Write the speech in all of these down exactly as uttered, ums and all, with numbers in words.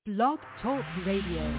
Blog Talk Radio.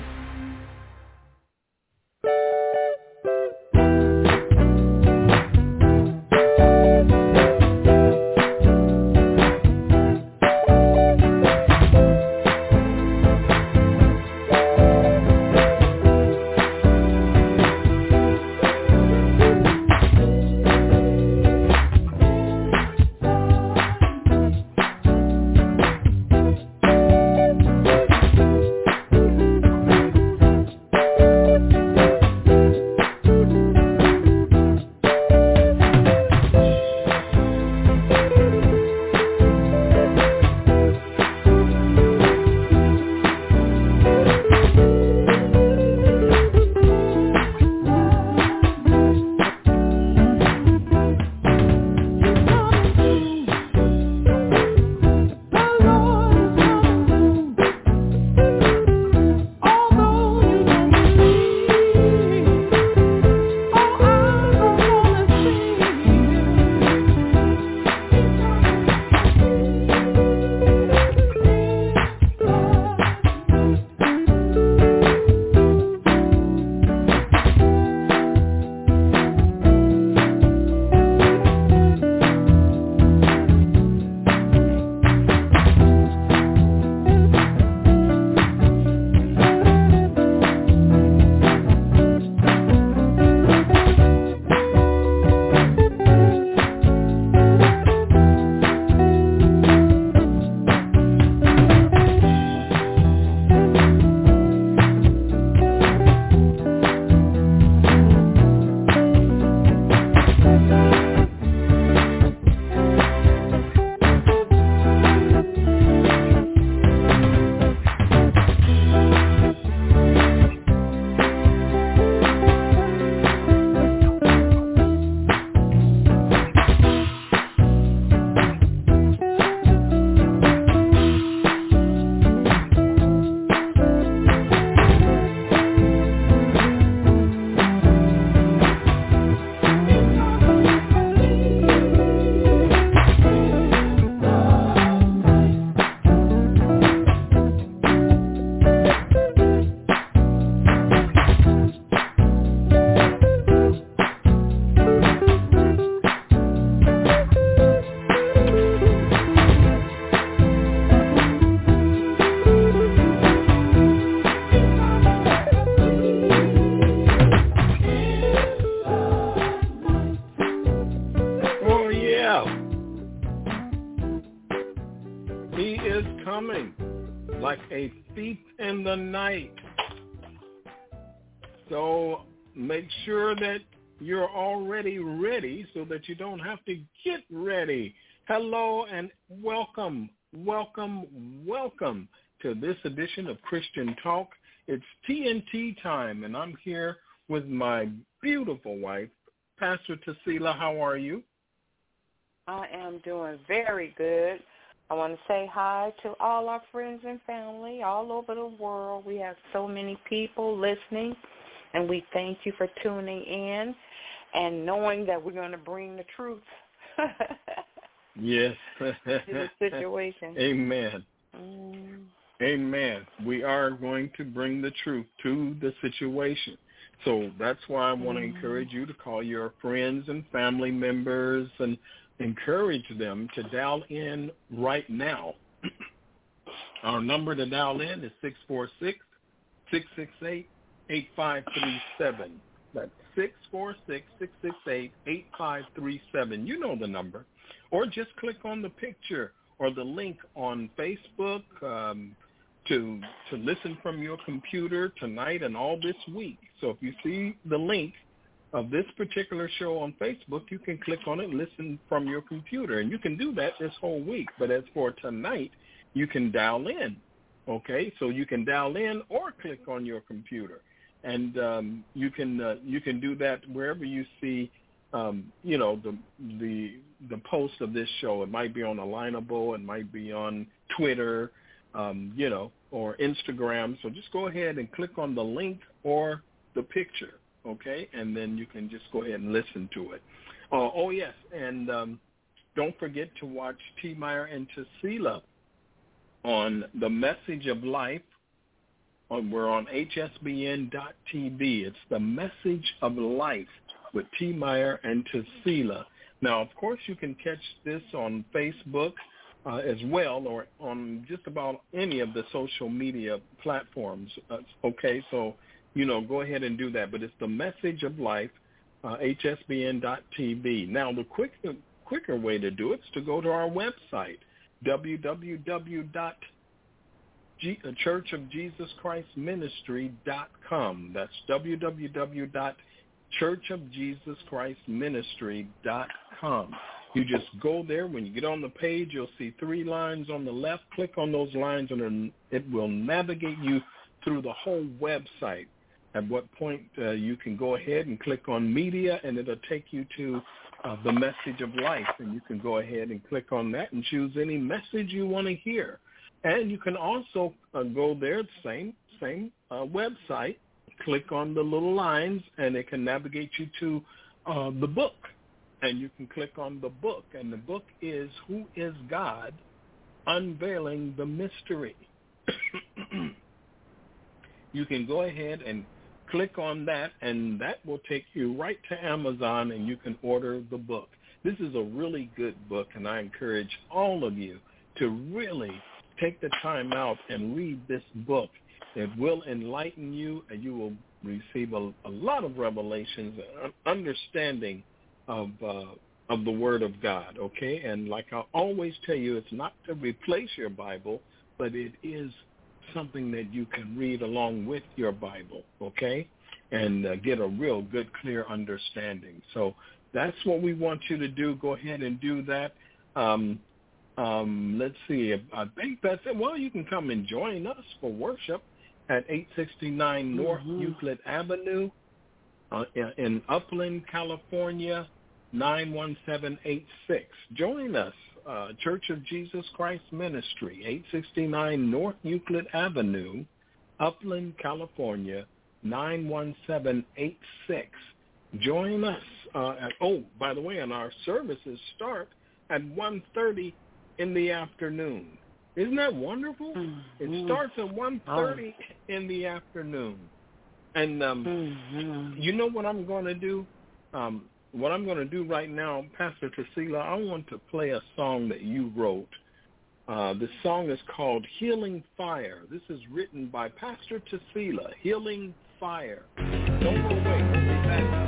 So make sure that you're already ready so that you don't have to get ready. Hello and welcome, welcome, welcome to this edition of Christian Talk. It's T N T time, and I'm here with my beautiful wife, Pastor Tasila. How are you? I am doing very good. I want to say hi to all our friends and family all over the world. We have so many people listening, and we thank you for tuning in and knowing that we're going to bring the truth yes. to the situation. Amen. Mm. Amen. We are going to bring the truth to the situation. So that's why I want to mm. encourage you to call your friends and family members and encourage them to dial in right now. Our number to dial in is six four six, six six eight, eight five three seven. That's six four six, six six eight, eight five three seven. You know the number. Or just click on the picture or the link on Facebook um, to to listen from your computer tonight and all this week. So if you see the link of this particular show on Facebook, you can click on it and listen from your computer. And you can do that this whole week. But as for tonight, you can dial in, okay? So you can dial in or click on your computer. And um, you can uh, you can do that wherever you see, um, you know, the the the post of this show. It might be on Alignable. It might be on Twitter, um, you know, or Instagram. So just go ahead and click on the link or the picture. Okay, and then you can just go ahead and listen to it. Uh, oh, yes, and um, don't forget to watch T. Meyer and Tasila on The Message of Life we're on H S B N dot T V. It's the Message of Life with T. Meyer and Tesila. Now, of course, you can catch this on Facebook uh, as well, or on just about any of the social media platforms. Uh, okay, so, you know, go ahead and do that. But it's the Message of Life, uh, H S B N dot T V. Now, the quick, quicker way to do it is to go to our website, w w w dot church of jesus christ ministry dot com. That's w w w dot church of jesus christ ministry dot com. You just go there. When you get on the page, you'll see three lines on the left. Click on those lines, and it will navigate you through the whole website. At what point uh, you can go ahead and click on media, and it'll take you to uh, the Message of Life, and you can go ahead and click on that and choose any message you want to hear. And you can also uh, go there, same same uh, website, click on the little lines, and it can navigate you to uh, the book. And you can click on the book, and the book is Who is God? Unveiling the Mystery. You can go ahead and click on that, and that will take you right to Amazon, and you can order the book. This is a really good book, and I encourage all of you to really take the time out and read this book. It will enlighten you, and you will receive a, a lot of revelations and understanding of uh, of the Word of God, okay? And like I always tell you, it's not to replace your Bible, but it is something that you can read along with your Bible, okay? And uh, get a real good, clear understanding. So that's what we want you to do. Go ahead and do that. Um, Um, let's see. I think that's it. Well, you can come and join us for worship at eight sixty-nine North mm-hmm. Euclid Avenue uh, in Upland, California, nine one seven eight six. Join us, uh, Church of Jesus Christ Ministry, eight sixty-nine North Euclid Avenue, Upland, California, nine one seven eight six. Join us. Uh, at, oh, by the way, and our services start at one thirty in the afternoon. Isn't that wonderful? Mm-hmm. It starts at one thirty oh. in the afternoon. And um, mm-hmm. you know what I'm going to do? Um, what I'm going to do right now, Pastor Tesila, I want to play a song that you wrote. Uh, this song is called Healing Fire. This is written by Pastor Tesila, Healing Fire. Don't go away. We'll be back.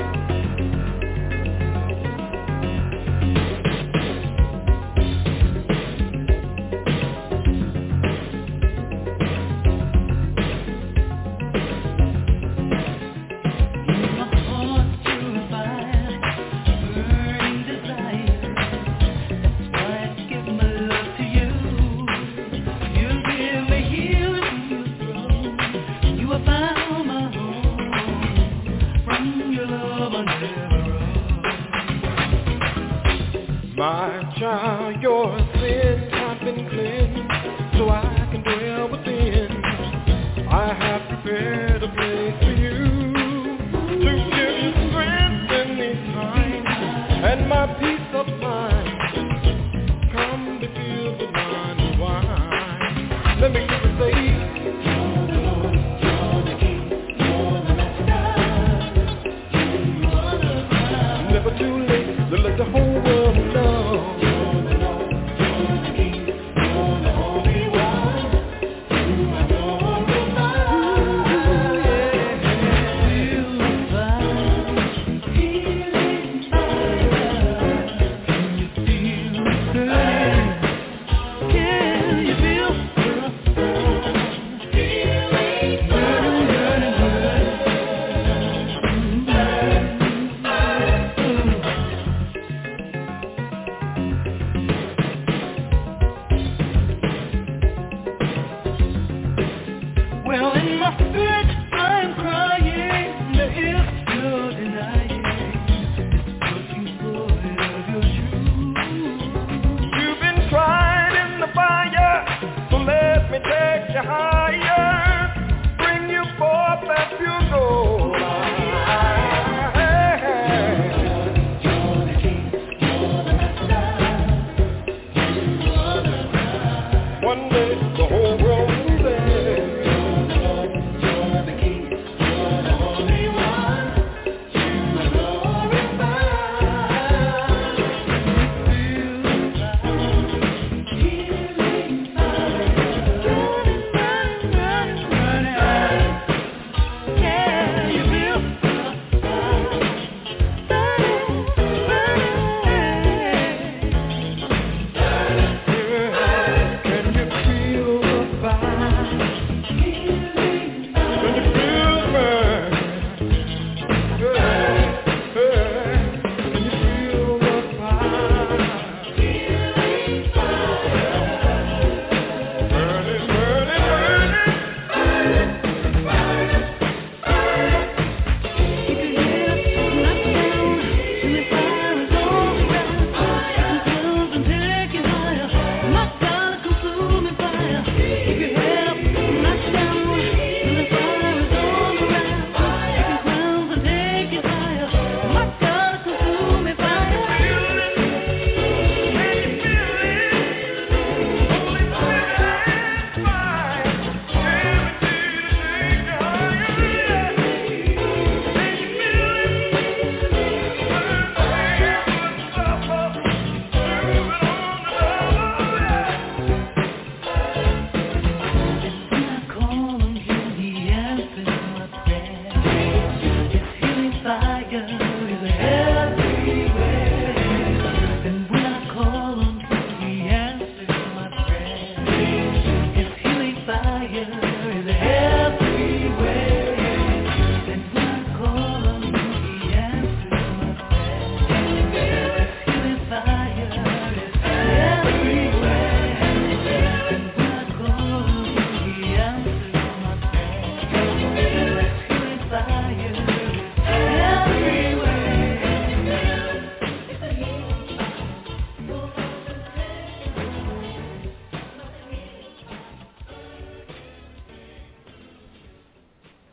You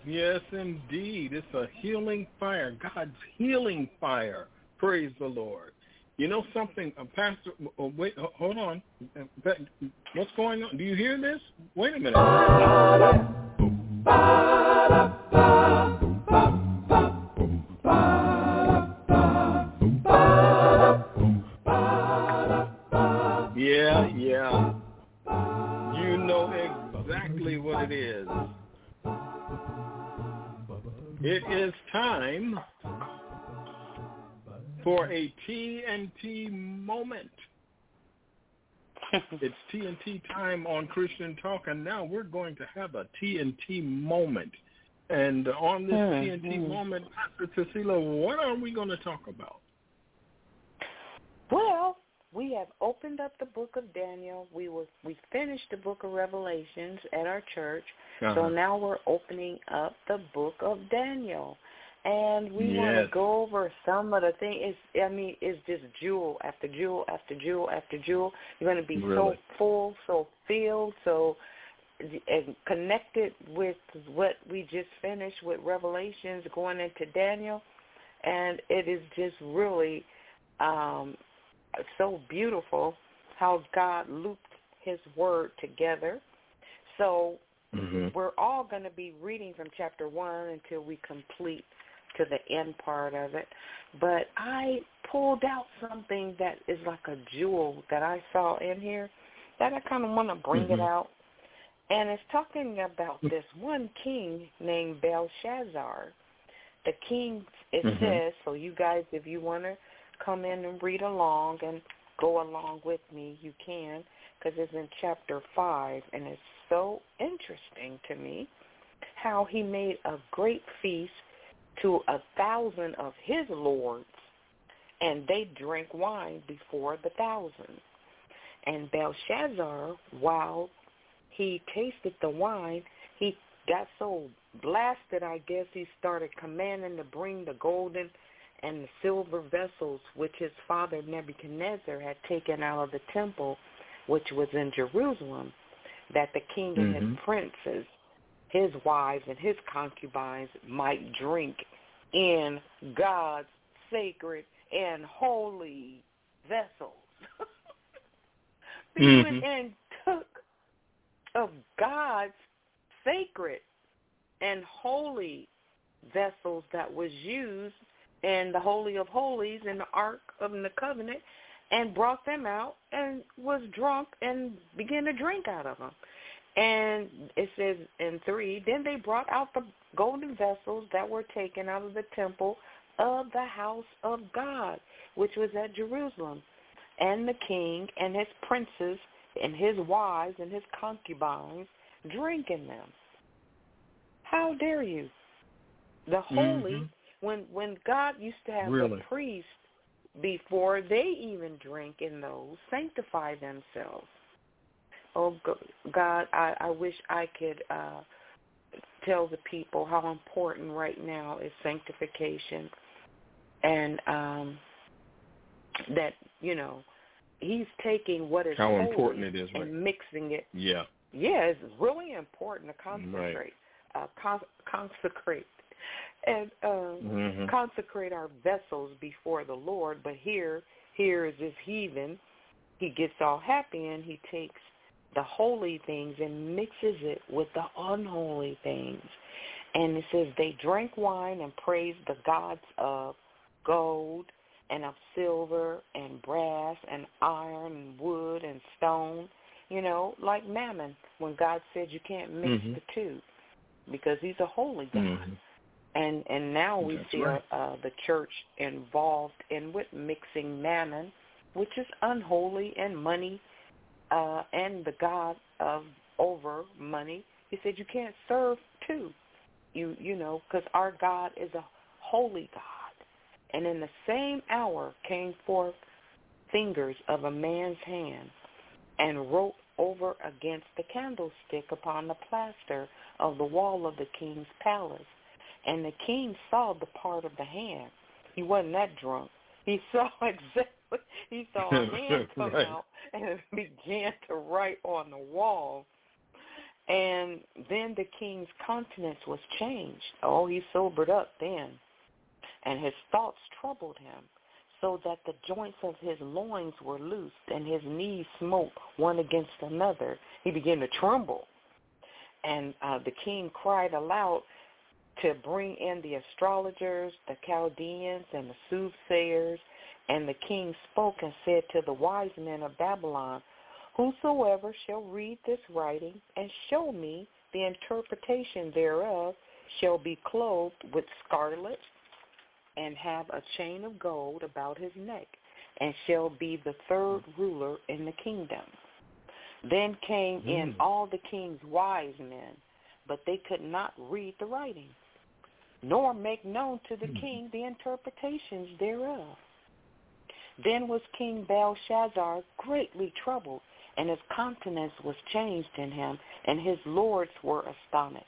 Yes, indeed. It's a healing fire, God's healing fire. Praise the Lord. You know something, uh, Pastor, oh, wait, uh, hold on. What's going on? Do you hear this? Wait a minute. Yeah, yeah. You know exactly what it is. It is time for a T N T moment. It's T N T time on Christian Talk, and now we're going to have a T N T moment. And on this mm-hmm. T N T moment, Pastor Cecilia, what are we going to talk about? Well, we have opened up the book of Daniel. We was we finished the book of Revelations at our church, uh-huh. so now we're opening up the book of Daniel. And we yes. want to go over some of the things. It's, I mean, it's just jewel after jewel after jewel after jewel. You're going to be really? so full, so filled, so and connected with what we just finished with Revelations going into Daniel. And it is just really um, so beautiful how God looped his word together. So mm-hmm. we're all going to be reading from chapter one until we complete to the end part of it. But I pulled out something that is like a jewel that I saw in here that I kind of want to bring mm-hmm. it out. And it's talking about this one king named Belshazzar. The king, it mm-hmm. says, so you guys, if you want to come in and read along and go along with me, you can, because it's in chapter five, and it's so interesting to me how he made a great feast to a thousand of his lords, and they drank wine before the thousand. And Belshazzar, while he tasted the wine, he got so blasted, I guess, he started commanding to bring the golden and the silver vessels which his father Nebuchadnezzar had taken out of the temple, which was in Jerusalem, that the king and mm-hmm. his princes, his wives and his concubines might drink in God's sacred and holy vessels. He mm-hmm. went and took of God's sacred and holy vessels that was used in the Holy of Holies in the Ark of the Covenant and brought them out and was drunk and began to drink out of them. And it says in three, then they brought out the golden vessels that were taken out of the temple of the house of God, which was at Jerusalem, and the king and his princes and his wives and his concubines drink in them. How dare you? The holy, mm-hmm. when when God used to have really? the priests before they even drink in those, sanctify themselves. Oh, God, I, I wish I could uh, tell the people how important right now is sanctification, and um, that, you know, he's taking what is how holy important it is, right? and mixing it. Yeah. Yeah, it's really important to consecrate, right. uh, con- consecrate, and uh, mm-hmm. consecrate our vessels before the Lord. But here, here is this heathen. He gets all happy and he takes the holy things and mixes it with the unholy things. And it says they drank wine and praised the gods of gold and of silver and brass and iron and wood and stone, you know, like Mammon, when God said you can't mix mm-hmm. the two because he's a holy God. Mm-hmm. And and now we That's see right. uh, the church involved in with mixing Mammon, which is unholy, and money, uh, and the God of over money. He said you can't serve two, you you know, because our God is a holy God. And in the same hour came forth fingers of a man's hand and wrote over against the candlestick upon the plaster of the wall of the king's palace. And the king saw the part of the hand. He wasn't that drunk. He saw exactly, he saw a hand come right. out and began to write on the wall. And then the king's countenance was changed. Oh, he sobered up then, and his thoughts troubled him, so that the joints of his loins were loosed, and his knees smote one against another. He began to tremble. And uh, the king cried aloud to bring in the astrologers, the Chaldeans, and the soothsayers. And the king spoke and said to the wise men of Babylon, whosoever shall read this writing and show me the interpretation thereof shall be clothed with scarlet and have a chain of gold about his neck, and shall be the third ruler in the kingdom. Then came in all the king's wise men, but they could not read the writing, nor make known to the king the interpretations thereof. Then was King Belshazzar greatly troubled, and his countenance was changed in him, and his lords were astonished.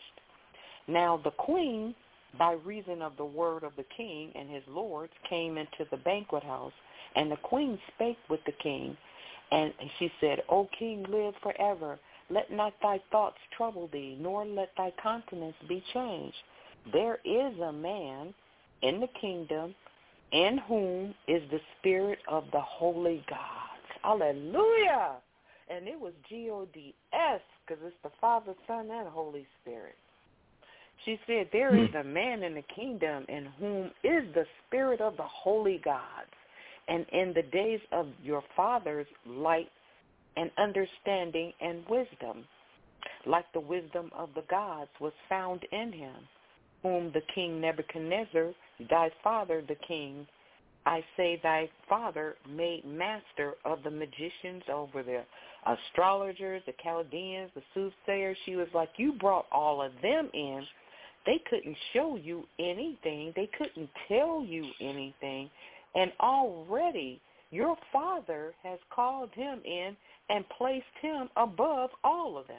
Now the queen, by reason of the word of the king and his lords, came into the banquet house, and the queen spake with the king, and she said, O king, live forever. Let not thy thoughts trouble thee, nor let thy countenance be changed. There is a man in the kingdom in whom is the spirit of the holy gods. Hallelujah! And it was G O D S, because it's the Father, Son, and Holy Spirit. She said, there is a man in the kingdom in whom is the spirit of the holy gods. And in the days of your fathers, light and understanding and wisdom, like the wisdom of the gods, was found in him, whom the king Nebuchadnezzar, thy father the king, I say thy father, made master of the magicians over the astrologers, the Chaldeans, the soothsayers. She was like, you brought all of them in. They couldn't show you anything. They couldn't tell you anything. And already your father has called him in and placed him above all of them.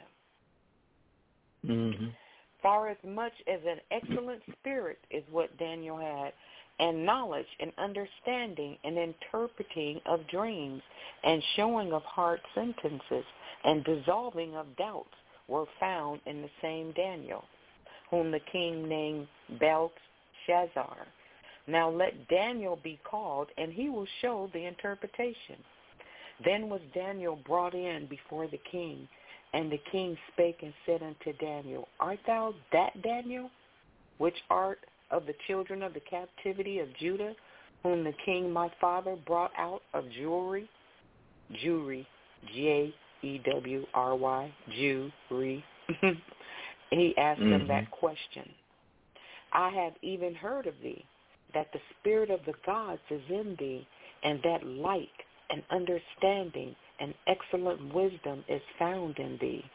Mm-hmm. Far as much as an excellent spirit is what Daniel had, and knowledge and understanding and interpreting of dreams and showing of hard sentences and dissolving of doubts were found in the same Daniel, whom the king named Belshazzar. Now let Daniel be called, and he will show the interpretation. Then was Daniel brought in before the king, and the king spake and said unto Daniel, Art thou that Daniel, which art of the children of the captivity of Judah, whom the king my father brought out of Jewry? Jewry, J E W R Y, Jewry. He asked mm-hmm. him that question. I have even heard of thee, that the spirit of the gods is in thee, and that light and understanding and excellent wisdom is found in thee.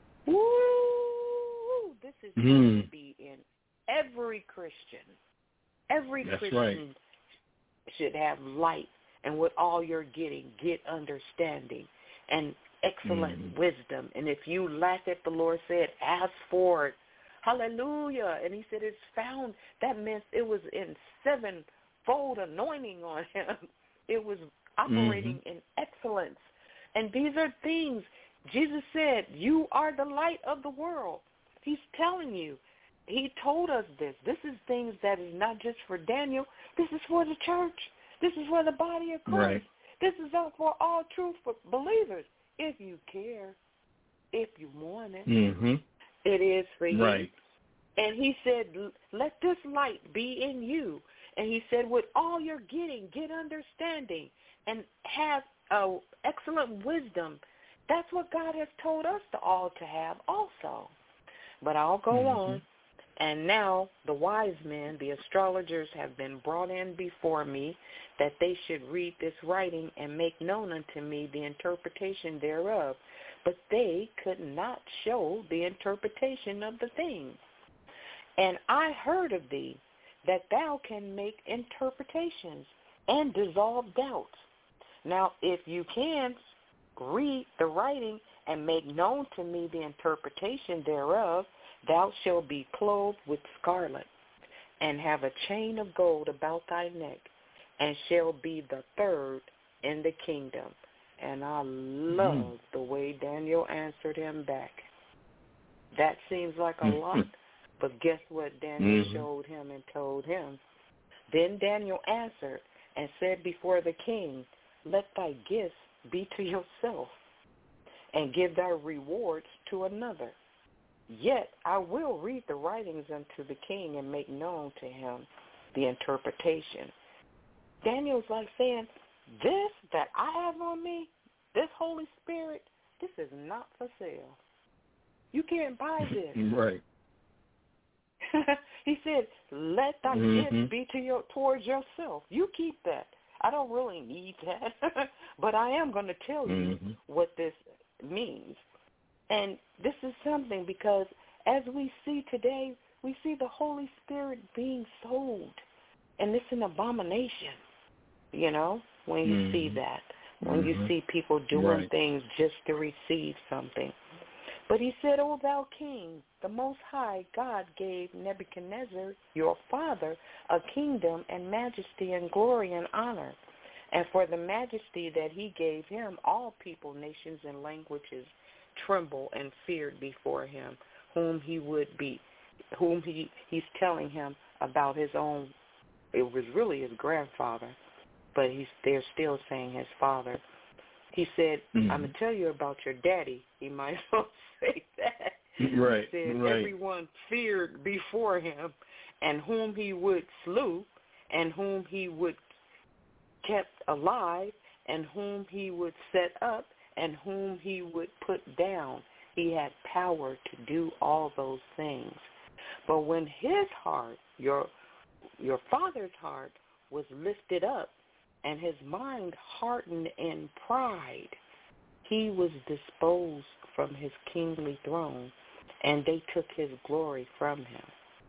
Woo! This is mm. going to be in every Christian. Every That's Christian right. should have light, and with all you're getting, get understanding and excellent mm. wisdom. And if you lack it, the Lord said, ask for it. Hallelujah. And he said it's found. That meant it was in sevenfold anointing on him. It was operating mm-hmm. in excellence. And these are things, Jesus said, you are the light of the world. He's telling you. He told us this. This is things that is not just for Daniel. This is for the church. This is for the body of Christ. Right. This is for all true believers. If you care, if you want it, mm-hmm. it is for you. Right. And he said, let this light be in you. And he said, with all you're getting, get understanding and have uh, excellent wisdom. That's what God has told us to all to have also. But I'll go mm-hmm. on. And now the wise men, the astrologers, have been brought in before me, that they should read this writing and make known unto me the interpretation thereof. But they could not show the interpretation of the thing. And I heard of thee, that thou can make interpretations and dissolve doubts. Now, if you can read the writing and make known to me the interpretation thereof, thou shalt be clothed with scarlet, and have a chain of gold about thy neck, and shall be the third in the kingdom. And I love mm. the way Daniel answered him back. That seems like a lot, but guess what Daniel mm-hmm. showed him and told him? Then Daniel answered and said before the king, let thy gifts be to yourself, and give thy rewards to another. Yet I will read the writings unto the king and make known to him the interpretation. Daniel's like saying, this that I have on me, this Holy Spirit, this is not for sale. You can't buy this. Right. He said, let thy mm-hmm. gifts be to your towards yourself. You keep that. I don't really need that, but I am going to tell mm-hmm. you what this means. And this is something because as we see today, we see the Holy Spirit being sold, and it's an abomination, you know, when you mm-hmm. see that, when mm-hmm. you see people doing right. things just to receive something. But he said, O thou king, the Most High God gave Nebuchadnezzar, your father, a kingdom and majesty and glory and honor. And for the majesty that he gave him, all people, nations, and languages tremble and feared before him, whom he would be, whom he, he's telling him about his own, it was really his grandfather, but he's they're still saying his father. He said, mm-hmm. I'm going to tell you about your daddy. He might as well say that. Right, he said, right. everyone feared before him, and whom he would slew, and whom he would kept alive, and whom he would set up, and whom he would put down. He had power to do all those things. But when his heart, your your father's heart, was lifted up, and his mind hardened in pride, he was disposed from his kingly throne, and they took his glory from him.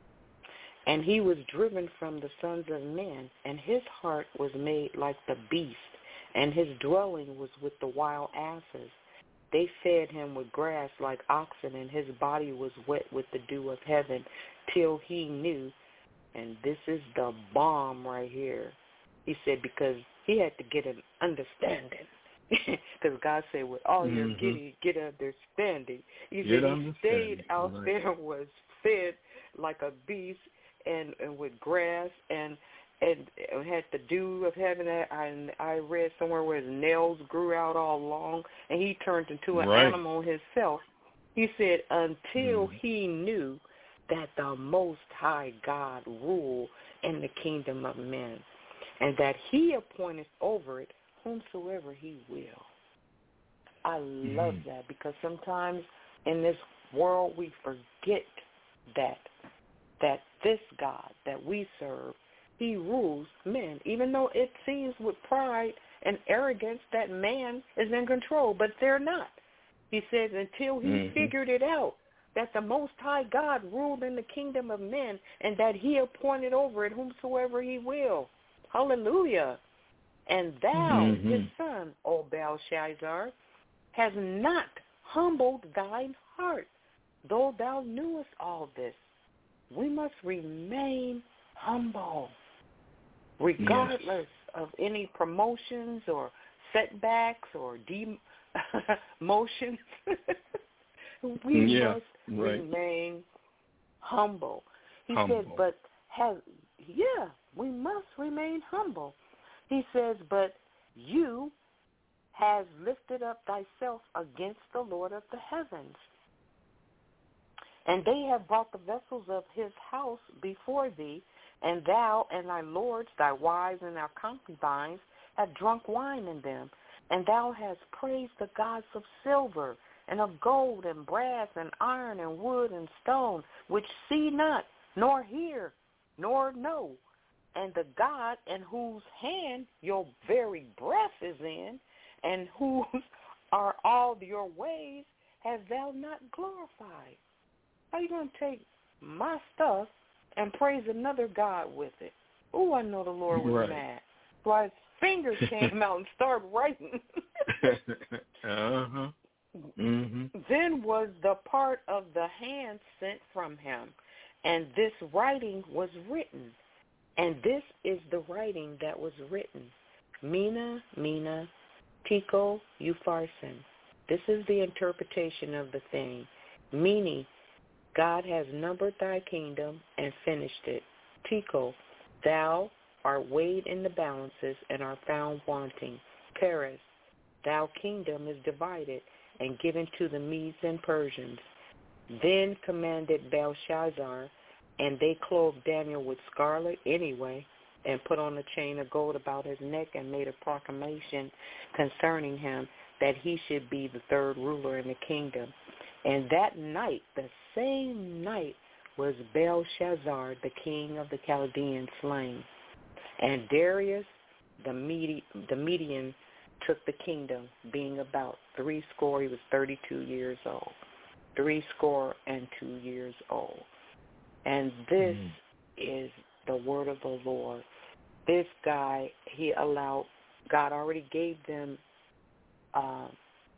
And he was driven from the sons of men, and his heart was made like the beast, and his dwelling was with the wild asses. They fed him with grass like oxen, and his body was wet with the dew of heaven, till he knew, and this is the bomb right here, he said, because he had to get an understanding. Because God said, with all mm-hmm. your getting, get understanding. He get said he stayed out right. there and was fed like a beast and, and with grass and and had the dew of heaven. I, I read somewhere where his nails grew out all long, and he turned into an right. animal himself. He said until mm-hmm. he knew that the Most High God ruled in the kingdom of men, and that he appointed over it whomsoever he will. I love mm. that, because sometimes in this world we forget that that this God that we serve, he rules men, even though it seems with pride and arrogance that man is in control, but they're not. He says until he mm-hmm. figured it out, that the Most High God ruled in the kingdom of men, and that he appointed over it whomsoever he will. Hallelujah. And thou, mm-hmm. his son, O Belshazzar, has not humbled thine heart, though thou knewest all this. We must remain humble, regardless yes. of any promotions or setbacks or demotions. we yeah, must right. remain humble. He humble. said, but has, yeah, we must remain humble. He says, but you has lifted up thyself against the Lord of the heavens. And they have brought the vessels of his house before thee, and thou and thy lords, thy wives and thy concubines, have drunk wine in them. And thou hast praised the gods of silver, and of gold, and brass, and iron, and wood, and stone, which see not, nor hear, nor know. And the God in whose hand your very breath is in, and whose are all your ways, have thou not glorified. How are you going to take my stuff and praise another God with it? Oh, I know the Lord was right. mad. So his fingers came out and started writing. uh-huh. Mm-hmm. Then was the part of the hand sent from him, and this writing was written. And this is the writing that was written. Mina, Mina, Pico, Upharsin. This is the interpretation of the thing. Meaning, God has numbered thy kingdom and finished it. Tekel, thou art weighed in the balances and art found wanting. Peres, thou kingdom is divided and given to the Medes and Persians. Then commanded Belshazzar, and they clothed Daniel with scarlet anyway, and put on a chain of gold about his neck, and made a proclamation concerning him that he should be the third ruler in the kingdom. And that night, the same night, was Belshazzar, the king of the Chaldeans, slain. And Darius, the, Medi- the Median, took the kingdom, being about three score. He was thirty-two years old. Three score and two years old. And this mm. is the word of the Lord. This guy, he allowed, God already gave them, uh,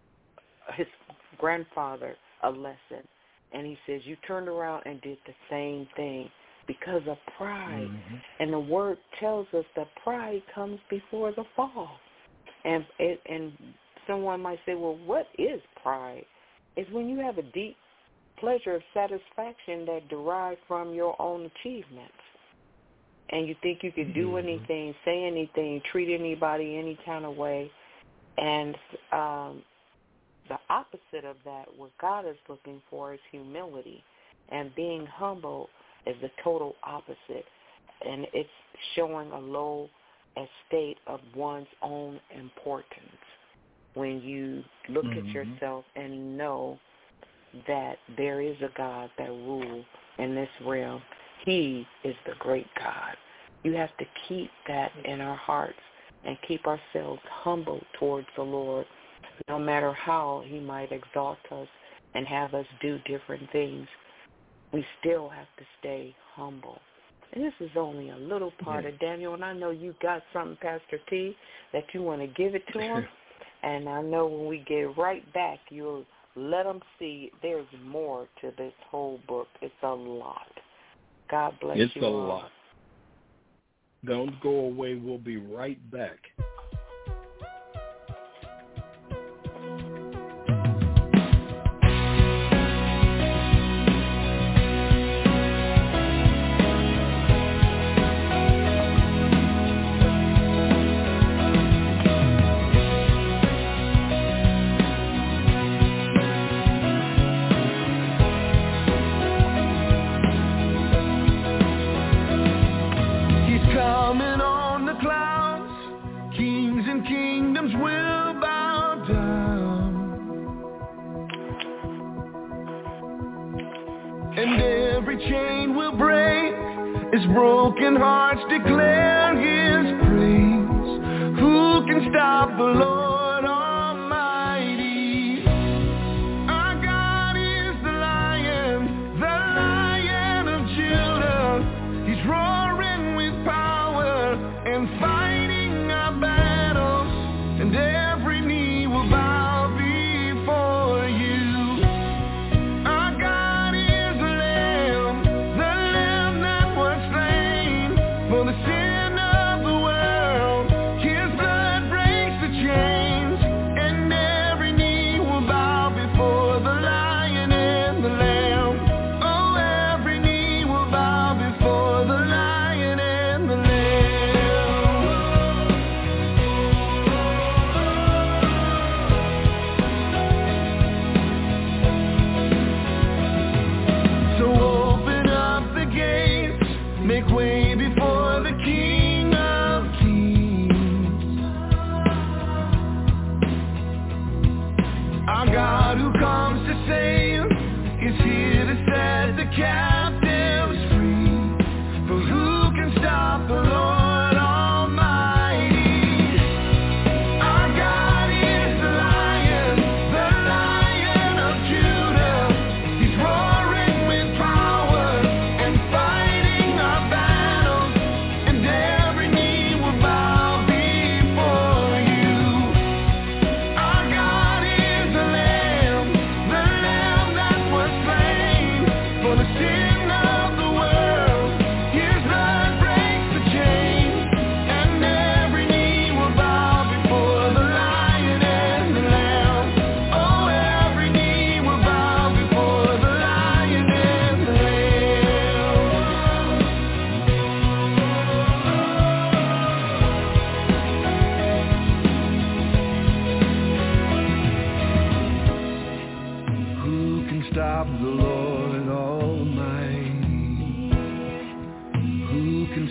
his grandfather, a lesson. And he says, you turned around and did the same thing because of pride. Mm-hmm. And the word tells us that pride comes before the fall. And it, and someone might say, well, what is pride? It's when you have a deep pleasure of satisfaction that derives from your own achievements. And you think you could do mm-hmm. anything, say anything, treat anybody any kind of way. And um, the opposite of that, what God is looking for, is humility. And being humble is the total opposite. And it's showing a low estate of one's own importance. When you look mm-hmm. at yourself and know that there is a God that rules in this realm. He is the great God. You have to keep that in our hearts and keep ourselves humble towards the Lord, no matter how he might exalt us and have us do different things. We still have to stay humble. And this is only a little part yeah. of Daniel, and I know you got something, Pastor T, that you want to give it to him. And I know when we get right back, you'll let them see there's more to this whole book. It's a lot. God bless it's you It's a all. lot. Don't go away. We'll be right back. Broken hearts declare his praise. Who can stop the Lord Almighty? Our God is the Lion, the Lion of Judah. He's roaring with power and fighting our battles, and every knee will bow before you. Our God is the Lamb, the Lamb that was slain for the sin of the world. His blood breaks the chains.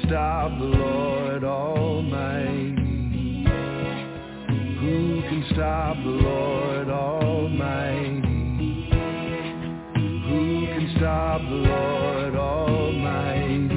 stop the Lord Almighty? Who can stop the Lord Almighty? Who can stop the Lord Almighty?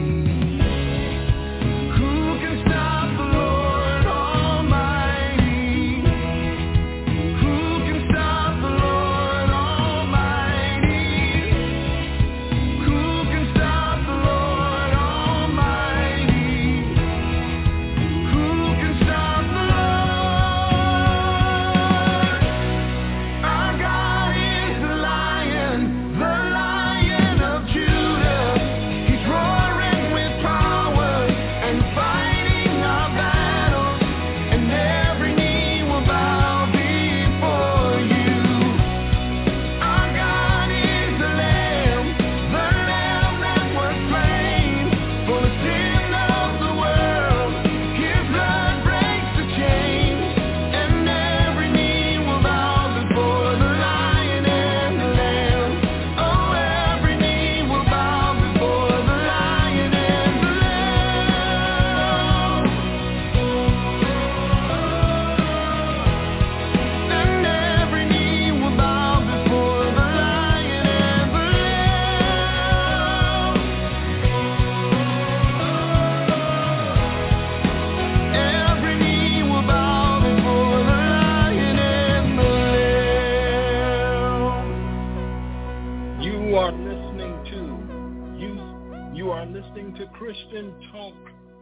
Christian Talk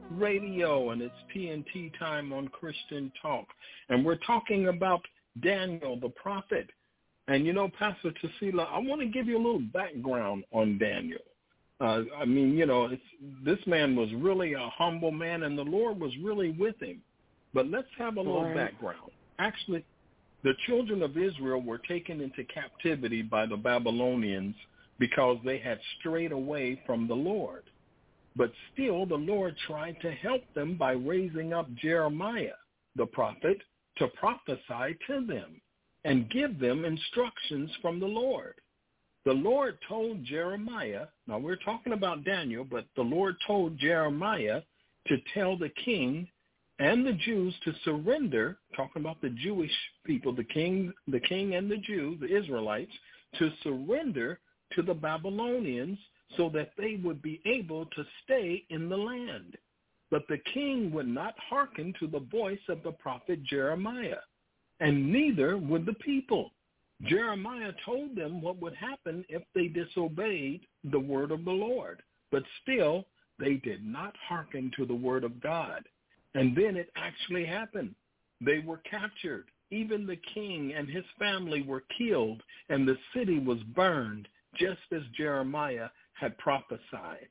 Radio, and it's T N T time on Christian Talk. And we're talking about Daniel, the prophet. And, you know, Pastor Tasila, I want to give you a little background on Daniel. Uh, I mean, you know, it's, this man was really a humble man, and the Lord was really with him. But let's have a little Lord. background. Actually, the children of Israel were taken into captivity by the Babylonians because they had strayed away from the Lord. But still, the Lord tried to help them by raising up Jeremiah, the prophet, to prophesy to them and give them instructions from the Lord. The Lord told Jeremiah, now we're talking about Daniel, but the Lord told Jeremiah to tell the king and the Jews to surrender, talking about the Jewish people, the king, the king and the Jews, the Israelites, to surrender to the Babylonians so that they would be able to stay in the land. But the king would not hearken to the voice of the prophet Jeremiah, and neither would the people. Jeremiah told them what would happen if they disobeyed the word of the Lord, but still they did not hearken to the word of God. And then it actually happened. They were captured. Even the king and his family were killed, and the city was burned, just as Jeremiah had prophesied.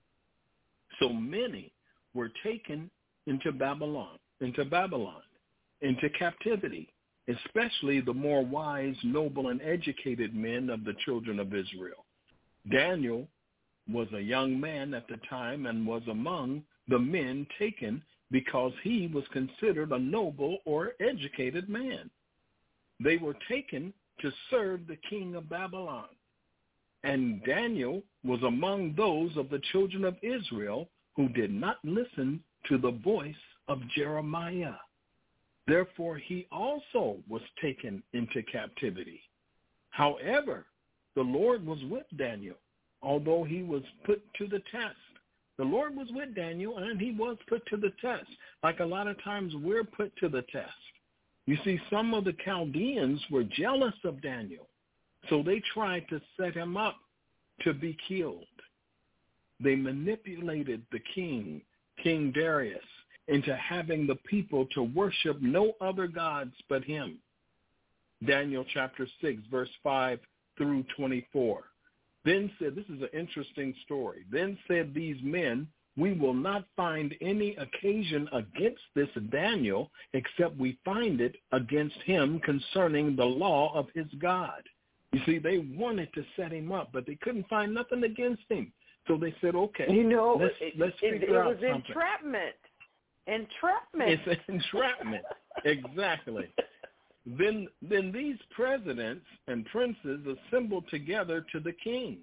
So many were taken into Babylon, into Babylon, into captivity, especially the more wise, noble, and educated men of the children of Israel. Daniel was a young man at the time and was among the men taken because he was considered a noble or educated man. They were taken to serve the king of Babylon. And Daniel was among those of the children of Israel who did not listen to the voice of Jeremiah. Therefore, he also was taken into captivity. However, the Lord was with Daniel, although he was put to the test. The Lord was with Daniel, and he was put to the test, like a lot of times we're put to the test. You see, some of the Chaldeans were jealous of Daniel, so they tried to set him up to be killed. They manipulated the king, King Darius, into having the people to worship no other gods but him. Daniel chapter six, verse five through twenty-four. Then said, this is an interesting story. Then said these men, we will not find any occasion against this Daniel, except we find it against him concerning the law of his God. You see, they wanted to set him up, but they couldn't find nothing against him. So they said, okay, you know, let's, it, let's it, figure it out was something. entrapment. Entrapment. It's an entrapment. Exactly. Then then these presidents and princes assembled together to the king,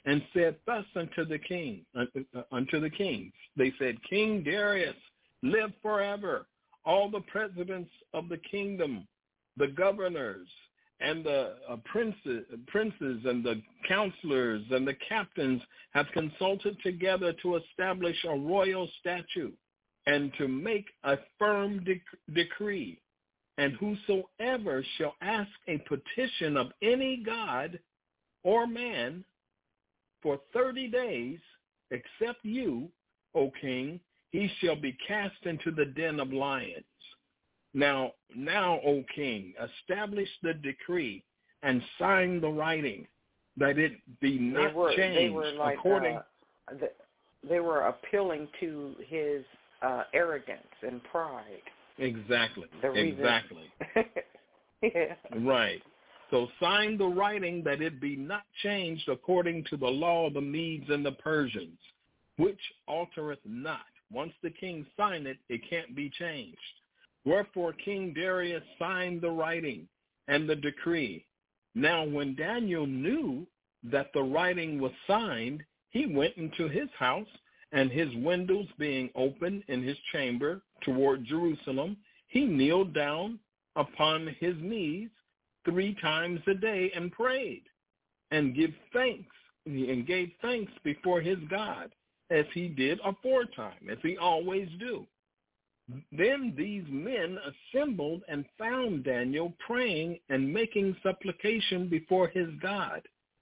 and said thus unto the king, unto the kings. They said, King Darius, live forever. All the presidents of the kingdom, the governors, and the uh, princes, princes and the counselors and the captains have consulted together to establish a royal statute and to make a firm dec- decree. And whosoever shall ask a petition of any god or man for thirty days, except you, O king, he shall be cast into the den of lions. Now, now, O king, establish the decree and sign the writing, that it be not they were, changed they were like, according. Uh, the, they were appealing to his uh, arrogance and pride. Exactly. The exactly. yeah. Right. So sign the writing that it be not changed according to the law of the Medes and the Persians, which altereth not. Once the king sign it, it can't be changed. Wherefore King Darius signed the writing and the decree. Now when Daniel knew that the writing was signed, he went into his house, and his windows being open in his chamber toward Jerusalem, he kneeled down upon his knees three times a day and prayed and give thanks and gave thanks before his God, as he did aforetime, as he always do. Then these men assembled and found Daniel praying and making supplication before his God.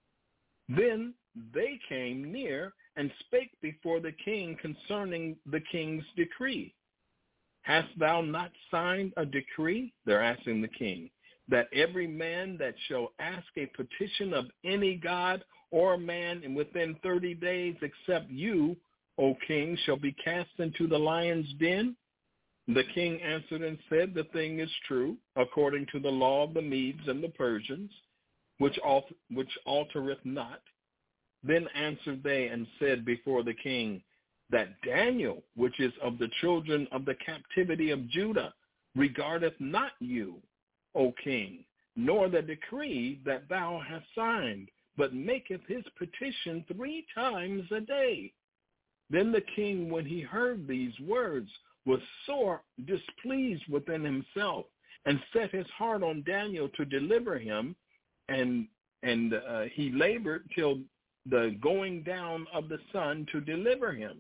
Then they came near and spake before the king concerning the king's decree. Hast thou not signed a decree? They're asking the king, that every man that shall ask a petition of any god or man and within thirty days, except you, O king, shall be cast into the lion's den? The king answered and said, the thing is true, according to the law of the Medes and the Persians, which, alter, which altereth not. Then answered they and said before the king, that Daniel, which is of the children of the captivity of Judah, regardeth not you, O king, nor the decree that thou hast signed, but maketh his petition three times a day. Then the king, when he heard these words, was sore displeased within himself, and set his heart on Daniel to deliver him, and and uh, he labored till the going down of the sun to deliver him.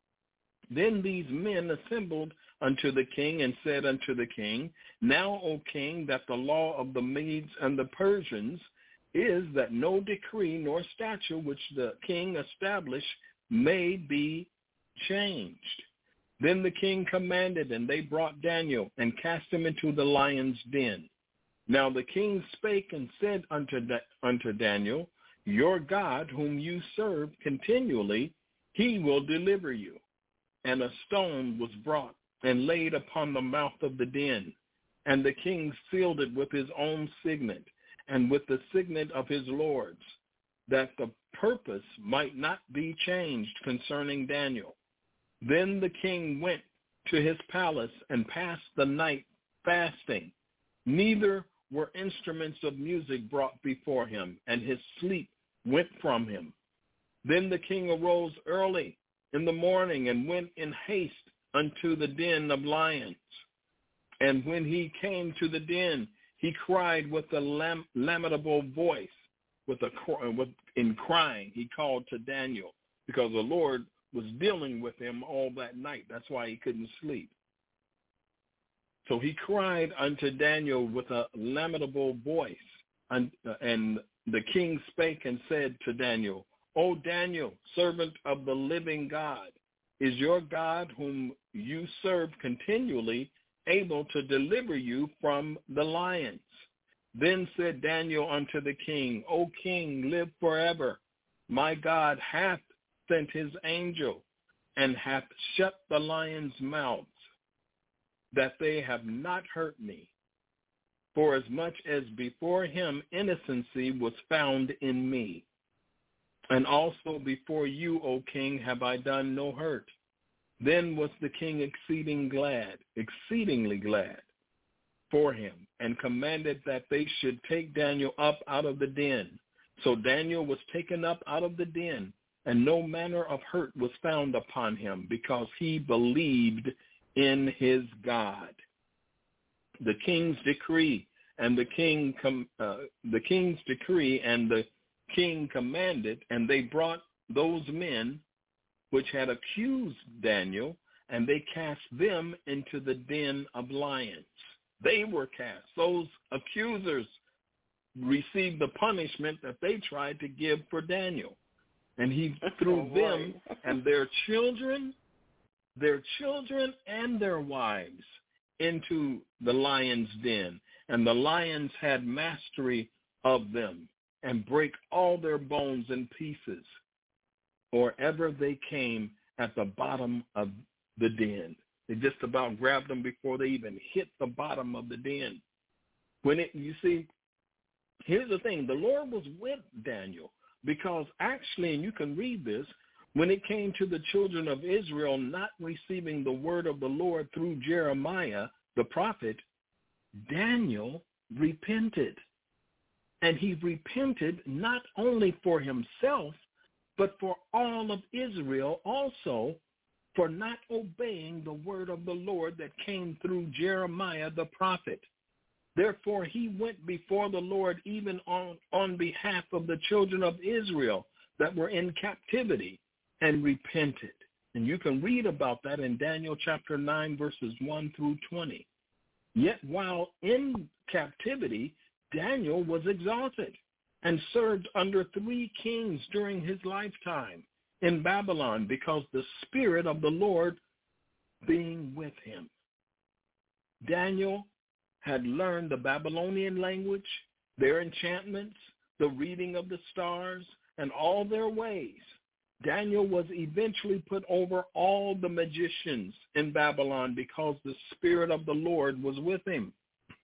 Then these men assembled unto the king and said unto the king, Now, O king, that the law of the Medes and the Persians is that no decree nor statute which the king established may be changed. Then the king commanded, and they brought Daniel and cast him into the lion's den. Now the king spake and said unto, da- unto Daniel, Your God, whom you serve continually, he will deliver you. And a stone was brought and laid upon the mouth of the den. And the king sealed it with his own signet and with the signet of his lords, that the purpose might not be changed concerning Daniel. Then the king went to his palace and passed the night fasting. Neither were instruments of music brought before him, and his sleep went from him. Then the king arose early in the morning and went in haste unto the den of lions. And when he came to the den, he cried with a lam- lamentable voice, with a with, in crying, he called to Daniel, because the Lord was dealing with him all that night. That's why he couldn't sleep. So he cried unto Daniel with a lamentable voice. And, uh, and the king spake and said to Daniel, O Daniel, servant of the living God, is your God whom you serve continually able to deliver you from the lions? Then said Daniel unto the king, O king, live forever. My God hath sent his angel and hath shut the lions' mouths, that they have not hurt me. For as much as before him innocency was found in me. And also before you, O king, have I done no hurt. Then was the king exceeding glad, exceedingly glad for him, and commanded that they should take Daniel up out of the den. So Daniel was taken up out of the den, and no manner of hurt was found upon him, because he believed in his God. The king's decree and the king com, uh, the king's decree and the king commanded, and they brought those men which had accused Daniel, and they cast them into the den of lions. They were cast. Those accusers received the punishment that they tried to give for Daniel. And he threw oh, them and their children, their children and their wives into the lion's den. And the lions had mastery of them and break all their bones in pieces, or ever they came at the bottom of the den. They just about grabbed them before they even hit the bottom of the den. When it, you see, here's the thing. The Lord was with Daniel, because actually, and you can read this, when it came to the children of Israel not receiving the word of the Lord through Jeremiah, the prophet, Daniel repented. And he repented not only for himself, but for all of Israel also, for not obeying the word of the Lord that came through Jeremiah the prophet. Therefore, he went before the Lord even on, on behalf of the children of Israel that were in captivity, and repented. And you can read about that in Daniel chapter nine, verses one through twenty. Yet while in captivity, Daniel was exalted and served under three kings during his lifetime in Babylon, because the Spirit of the Lord being with him. Daniel had learned the Babylonian language, their enchantments, the reading of the stars, and all their ways. Daniel was eventually put over all the magicians in Babylon, because the Spirit of the Lord was with him.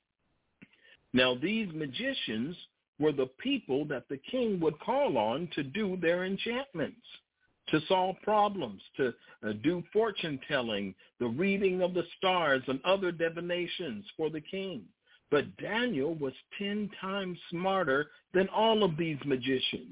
Now, these magicians were the people that the king would call on to do their enchantments, to solve problems, to uh, do fortune-telling, the reading of the stars, and other divinations for the king. But Daniel was ten times smarter than all of these magicians,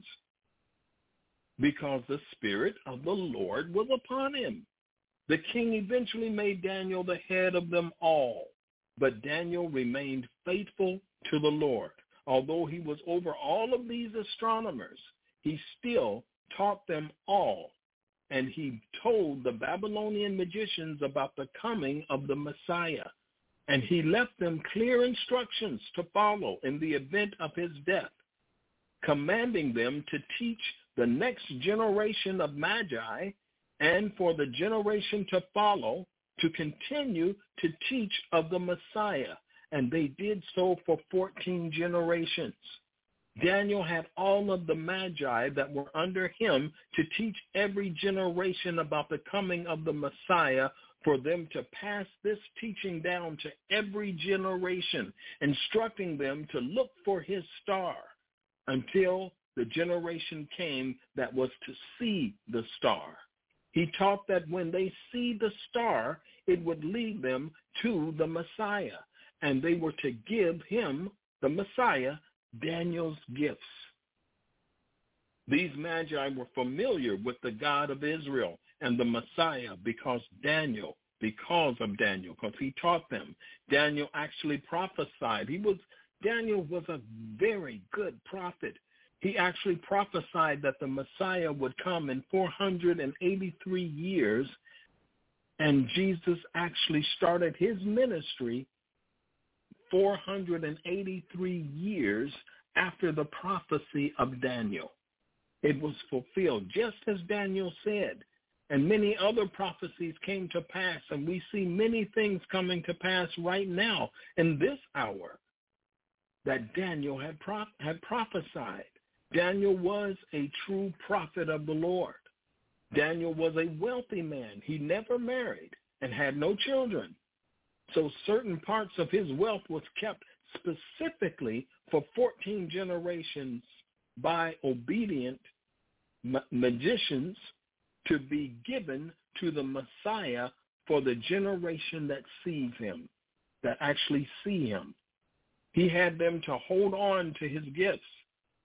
because the Spirit of the Lord was upon him. The king eventually made Daniel the head of them all, but Daniel remained faithful to the Lord. Although he was over all of these astronomers, he still taught them all, and he told the Babylonian magicians about the coming of the Messiah, and he left them clear instructions to follow in the event of his death, commanding them to teach the next generation of magi, and for the generation to follow to continue to teach of the Messiah. And they did so for fourteen generations. Daniel had all of the magi that were under him to teach every generation about the coming of the Messiah, for them to pass this teaching down to every generation, instructing them to look for his star until the generation came that was to see the star. He taught that when they see the star, it would lead them to the Messiah, and they were to give him, the Messiah, Daniel's gifts. These magi were familiar with the God of Israel and the Messiah because Daniel, because of Daniel, because he taught them. Daniel actually prophesied. He was, Daniel was a very good prophet. He actually prophesied that the Messiah would come in four hundred eighty-three years, and Jesus actually started his ministry four hundred eighty-three years after the prophecy of Daniel. It was fulfilled just as Daniel said, and many other prophecies came to pass, and we see many things coming to pass right now in this hour that Daniel had, pro- had prophesied. Daniel was a true prophet of the Lord. Daniel was a wealthy man. He never married and had no children. So certain parts of his wealth was kept specifically for fourteen generations by obedient ma- magicians to be given to the Messiah for the generation that sees him, that actually see him. He had them to hold on to his gifts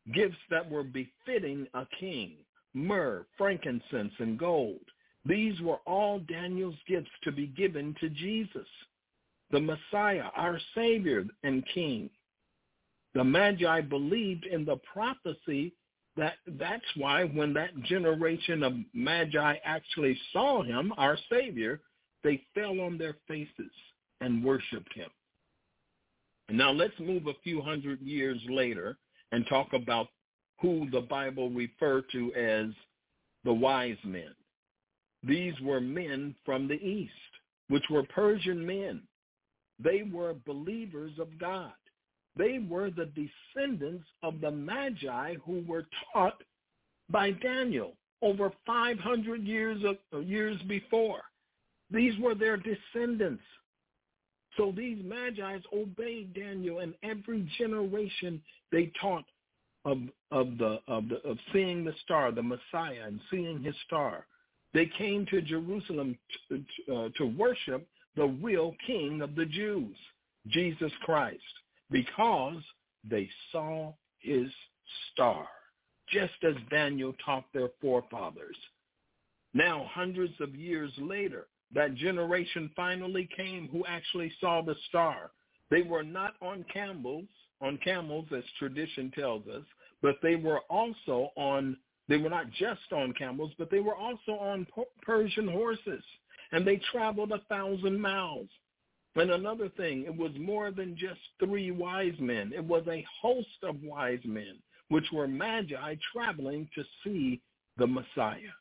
gifts that were befitting a king, myrrh, frankincense, and gold. These were all Daniel's gifts to be given to Jesus, the Messiah, our Savior and King. The Magi believed in the prophecy that that's why when that generation of Magi actually saw him, our Savior, they fell on their faces and worshiped him. And now let's move a few hundred years later and talk about who the Bible referred to as the wise men. These were men from the East, which were Persian men. They were believers of God. They were the descendants of the Magi who were taught by Daniel over five hundred years of, years before. These were their descendants. So these Magi obeyed Daniel, and every generation they taught of of the of the of seeing the star, the Messiah, and seeing his star. They came to Jerusalem to, uh, to worship the real King of the Jews, Jesus Christ, because they saw his star, just as Daniel taught their forefathers. Now, hundreds of years later, that generation finally came who actually saw the star. They were not on camels, on camels as tradition tells us, but they were also on, they were not just on camels, but they were also on Persian horses, and they traveled a thousand miles. And another thing, it was more than just three wise men. It was a host of wise men, which were Magi traveling to see the Messiah.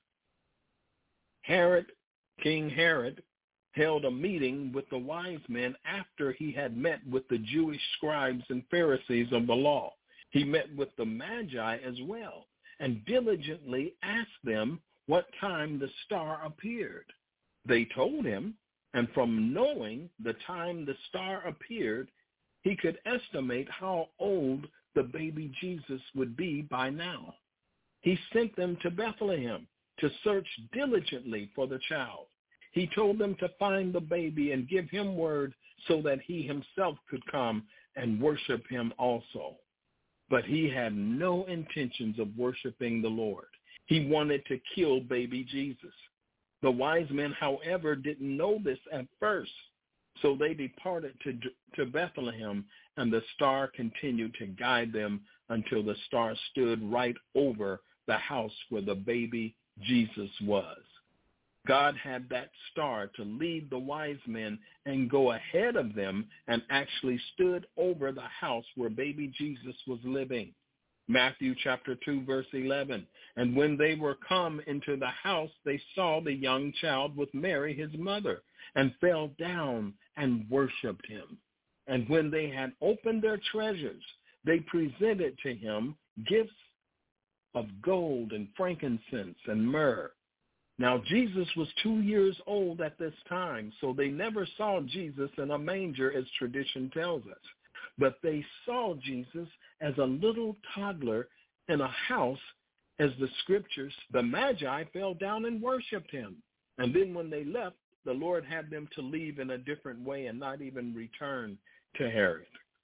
Herod, King Herod, held a meeting with the wise men after he had met with the Jewish scribes and Pharisees of the law. He met with the Magi as well and diligently asked them what time the star appeared. They told him, and from knowing the time the star appeared, he could estimate how old the baby Jesus would be by now. He sent them to Bethlehem to search diligently for the child. He told them to find the baby and give him word so that he himself could come and worship him also. But he had no intentions of worshiping the Lord. He wanted to kill baby Jesus. The wise men, however, didn't know this at first, so they departed to, to Bethlehem, and the star continued to guide them until the star stood right over the house where the baby Jesus was. God had that star to lead the wise men and go ahead of them and actually stood over the house where baby Jesus was living. Matthew chapter two, verse eleven. And when they were come into the house, they saw the young child with Mary, his mother, and fell down and worshipped him. And when they had opened their treasures, they presented to him gifts of gold and frankincense and myrrh. Now, Jesus was two years old at this time, so they never saw Jesus in a manger as tradition tells us. But they saw Jesus as a little toddler in a house, as the scriptures, the Magi fell down and worshiped him. And then when they left, the Lord had them to leave in a different way and not even return to Herod.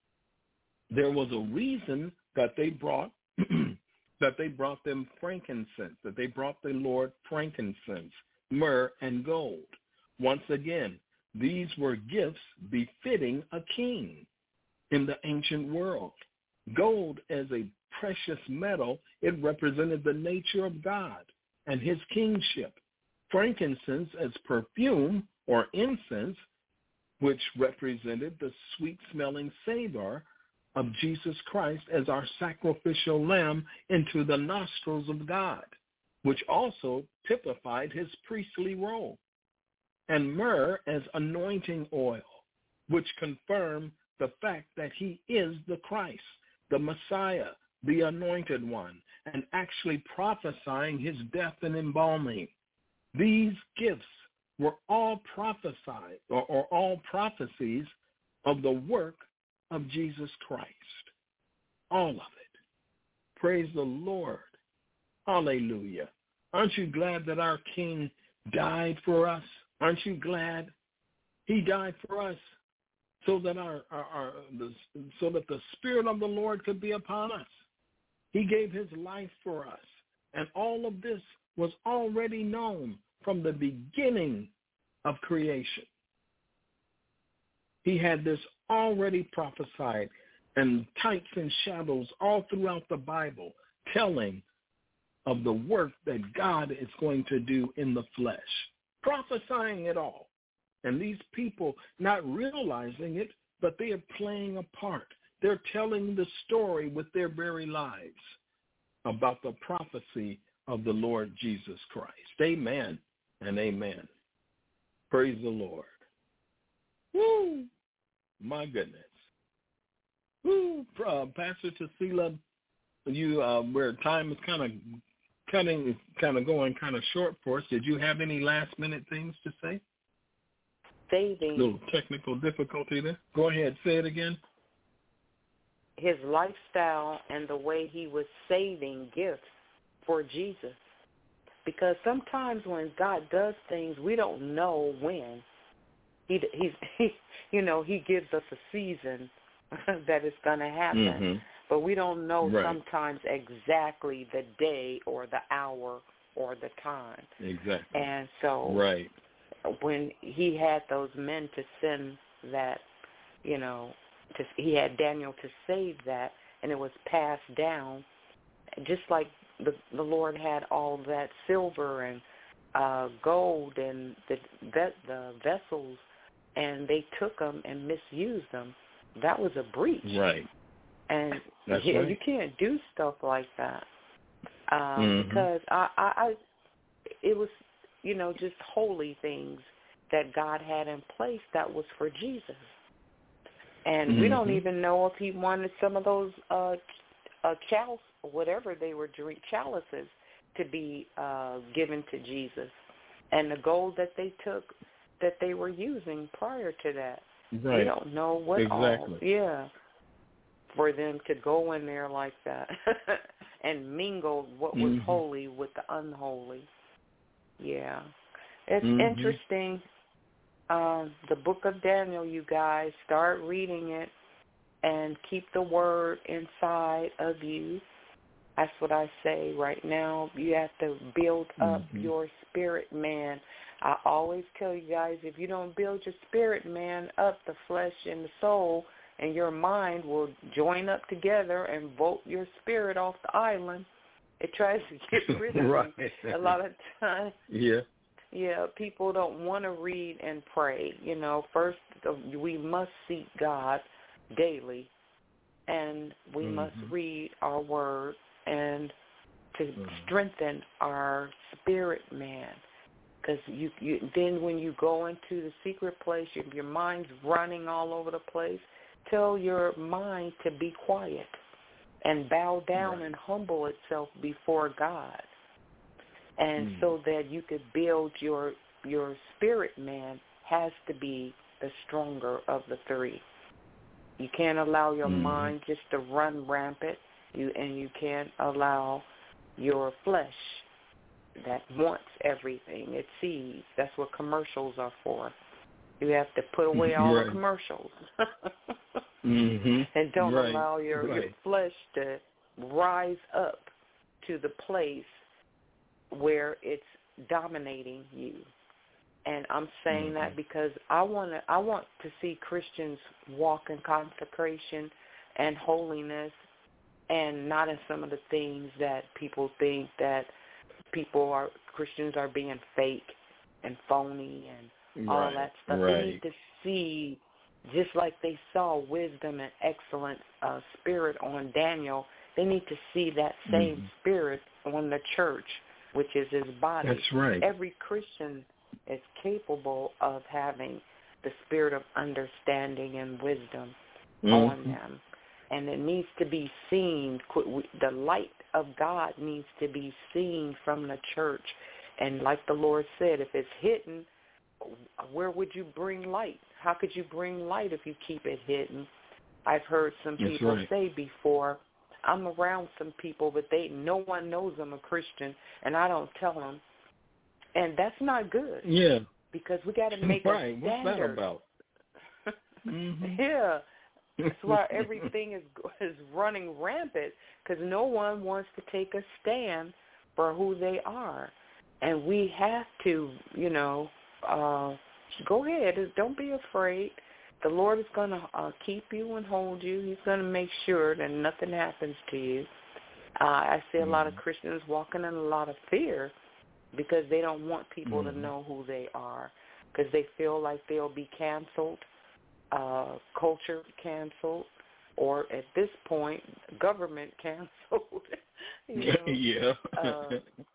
There was a reason that they brought that they brought them frankincense, that they brought the Lord frankincense, myrrh, and gold. Once again, these were gifts befitting a king in the ancient world. Gold as a precious metal, it represented the nature of God and his kingship. Frankincense as perfume or incense, which represented the sweet-smelling savor of Jesus Christ as our sacrificial lamb into the nostrils of God, which also typified his priestly role. And myrrh as anointing oil, which confirmed the fact that he is the Christ, the Messiah, the anointed one, and actually prophesying his death and embalming. These gifts were all prophesied or, or all prophecies of the work of Jesus Christ. All of it. Praise the Lord. Hallelujah. Aren't you glad that our King died for us? Aren't you glad he died for us so that our, our, our the, so that the Spirit of the Lord could be upon us? He gave his life for us. And all of this was already known from the beginning of creation. He had this already prophesied, and types and shadows all throughout the Bible telling of the work that God is going to do in the flesh, prophesying it all. And these people not realizing it, but they are playing a part. They're telling the story with their very lives about the prophecy of the Lord Jesus Christ. Amen and amen. Praise the Lord. Woo! My goodness. Woo! Uh, Pastor Tasila, you uh, where time is kind of cutting, kind of going kind of short for us. Did you have any last minute things to say? Saving. Little technical difficulty there. Go ahead, say it again. His lifestyle and the way he was saving gifts for Jesus. Because sometimes when God does things, we don't know when. He, he's, he, you know, he gives us a season that it's going to happen. Mm-hmm. But we don't know right. sometimes exactly the day or the hour or the time. Exactly. And so right. when he had those men to send that, you know, to, he had Daniel to save that, and it was passed down, just like the, the Lord had all that silver and uh, gold and the, the vessels, and they took them and misused them. That was a breach. Right. And That's yeah, right. you can't do stuff like that um, mm-hmm. because I, I, I, it was, you know, just holy things that God had in place that was for Jesus. And mm-hmm. we don't even know if he wanted some of those uh, uh, chalice, whatever they were, drink chalices, to be uh, given to Jesus. And the gold that they took, that they were using prior to that. Right. We don't know what exactly. all. Yeah. For them to go in there like that and mingle what was mm-hmm. holy with the unholy. Yeah. It's mm-hmm. interesting. Um, the book of Daniel, you guys, start reading it and keep the word inside of you. That's what I say right now. You have to build up mm-hmm. your spirit man. I always tell you guys, if you don't build your spirit man up, the flesh and the soul and your mind will join up together and vote your spirit off the island. It tries to get rid of right. you a lot of times. Yeah. Yeah, people don't want to read and pray. You know, first we must seek God daily, and we mm-hmm. must read our word and to mm-hmm. strengthen our spirit man. Because you, you, then when you go into the secret place, your, your mind's running all over the place. Tell your mind to be quiet and bow down right. and humble itself before God. And mm. so that you could build your your spirit man has to be the stronger of the three. You can't allow your mm. mind just to run rampant, you and you can't allow your flesh that wants everything. It sees. That's what commercials are for. You have to put away all right. the commercials. mm-hmm. And don't right. allow your, right. your flesh to rise up to the place where it's dominating you. And I'm saying mm-hmm. that because I want to I want to see Christians walk in consecration and holiness, and not in some of the things that people think that people are Christians are being fake and phony and all right. that stuff. Right. They need to see, just like they saw wisdom and excellent uh, spirit on Daniel, they need to see that same mm-hmm. spirit on the church, which is his body. That's right. Every Christian is capable of having the spirit of understanding and wisdom mm-hmm. on them. And it needs to be seen. The light of God needs to be seen from the church. And like the Lord said, if it's hidden, where would you bring light? How could you bring light if you keep it hidden? I've heard some That's people right. say before, I'm around some people, but they no one knows I'm a Christian, and I don't tell them. And that's not good. Yeah. Because we got to make right. a standard. What's that about? mm-hmm. Yeah. That's why everything is is running rampant, because no one wants to take a stand for who they are. And we have to, you know, uh, go ahead. Don't be afraid. The Lord is going to uh, keep you and hold you. He's going to make sure that nothing happens to you. Uh, I see a lot of Christians walking in a lot of fear because they don't want people mm-hmm. to know who they are, because they feel like they'll be canceled, uh, culture canceled, or at this point, government canceled. you know? yeah. uh,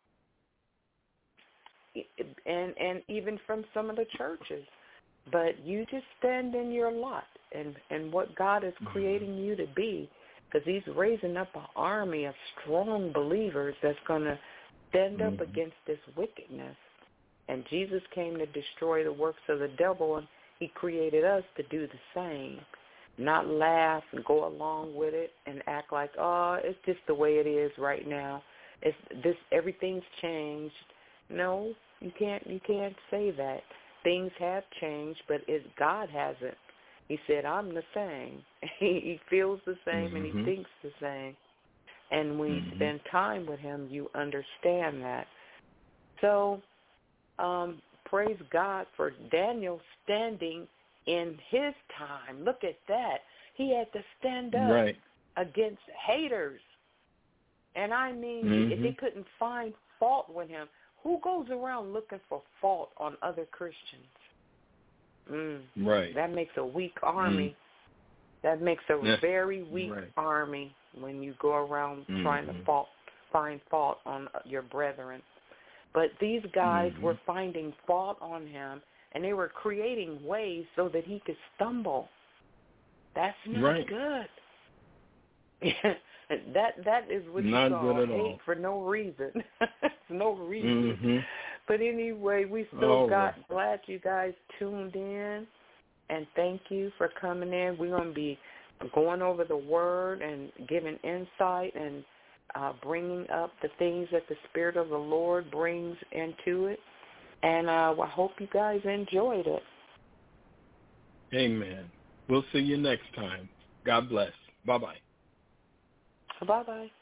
and and even from some of the churches. But you just stand in your lot and, and what God is creating you to be, because he's raising up an army of strong believers that's going to stand up mm-hmm. against this wickedness. And Jesus came to destroy the works of the devil, and he created us to do the same, not laugh and go along with it and act like, oh, it's just the way it is right now. It's this, everything's changed. No, you can't. You can't say that. Things have changed, but it, God hasn't. He said, I'm the same. He feels the same mm-hmm. and he thinks the same. And when mm-hmm. you spend time with him, you understand that. So um, praise God for Daniel standing in his time. Look at that. He had to stand up right. against haters. And I mean, mm-hmm. they couldn't find fault with him. Who goes around looking for fault on other Christians? Mm, right. That makes a weak army. Mm. That makes a yeah. very weak right. army when you go around mm-hmm. trying to fault, find fault on your brethren. But these guys mm-hmm. were finding fault on him, and they were creating ways so that he could stumble. That's not right. good. That that is what Not you call good at hate all. for no reason. no reason. Mm-hmm. But anyway, we still oh, got right. glad you guys tuned in, and thank you for coming in. We're going to be going over the Word and giving insight and uh, bringing up the things that the Spirit of the Lord brings into it. And uh, I hope you guys enjoyed it. Amen. We'll see you next time. God bless. Bye-bye. Bye-bye.